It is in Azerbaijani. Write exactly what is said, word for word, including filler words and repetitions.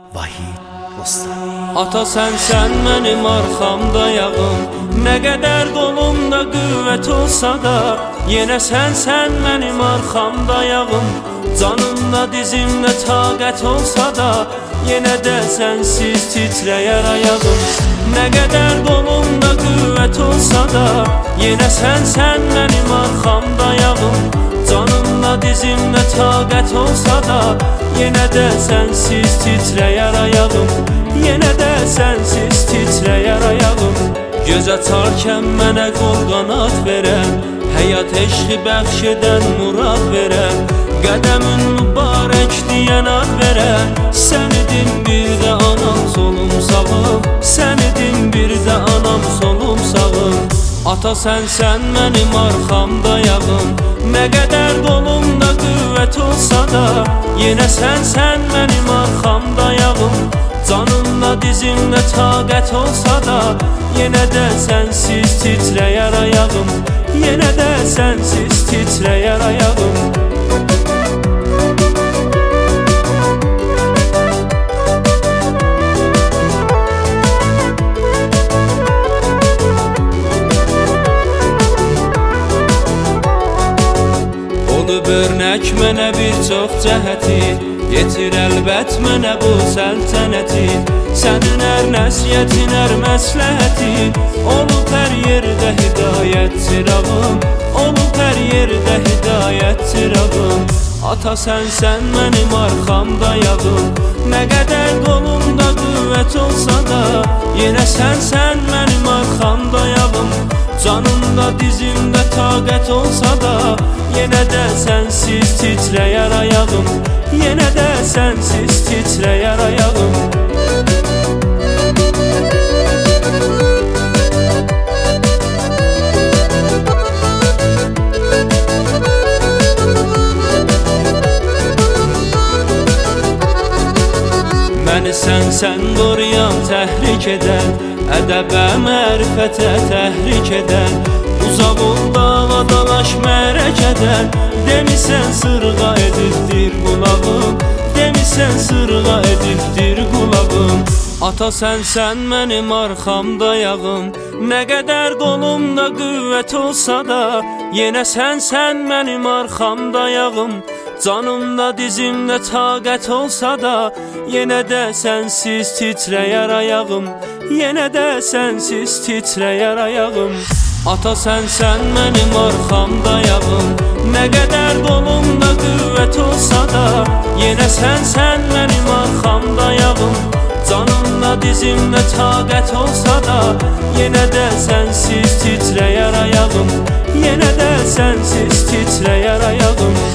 Vahid Rostami. Ata sənsən mənim arxamda yağım, nə qədər qolumda qüvvət olsa da, yenə sənsən mənim arxamda yağım. Canımda dizimdə taqət olsa da, yenə də sənsiz titrəyər ayağım. Nə qədər qolumda qüvvət olsa da, yenə sənsən mənim arxamda yağım. Canımda dizimdə taqət olsa da, yenə də sənsiz titrəyər ayağım. Yenə də sənsiz titrəyər ayağım. Göz açarkən mənə qol qanat verən, həyat eşqi bəxş edən murad verən, qədəmin mübarək deyən ad verən, sən idin bir də anam solum sağım, sən idin bir də anam solum sağım. Ata sənsən mənim arxamda yağım, nə qədər qolumda qüvvət olsa da, yenə sənsən mənim arxamda yağım. Canımda dizimdə taqət olsa da, yenə də sənsiz titrəyər ayağım. Yenə də sənsiz titrəyər ayağım. Odu börnək mənə bir çox cəhəti, yetir əlbət mənə bu səltənəti. Sənin ər nəsiyyətin, ər məsləhətin, olub hər yerdə hidayət çırağım, olub hər yerdə hidayət çırağım. Ata sənsən mənim arxamda yağım, nə qədər qolumda qüvvət olsa da, yenə sənsən mənim arxamda yağım. Canımda dizimdə taqət olsa da, yenə də sənsiz titrəyər ayağım. Yenə də sənsiz titrəyər ayağım. Məni sənsən qoruyan, təhrik edən, ədəbə, mərifətə təhrik edən, uzaq ol davadalaş mərəkədən, demisən sırğa edibdir qulağım, demisən sırğa edibdir qulağım. Ata sənsən mənim arxamda yağım, nə qədər qolumda qüvvət olsa da, yenə sənsən mənim arxamda yağım. Canımda dizimdə taqət olsa da, yenə də sənsiz titrəyər ayağım. Yenə də sənsiz titrəyər ayağım. Ata sənsən mənim arxamda yağım, nə qədər qolumda qüvvət olsa da, yenə sənsən mənim arxamda yağım. Canımda dizimdə taqət olsa da, yenə də sənsiz titrəyər ayağım. Yenə də sənsiz titrəyər ayağım.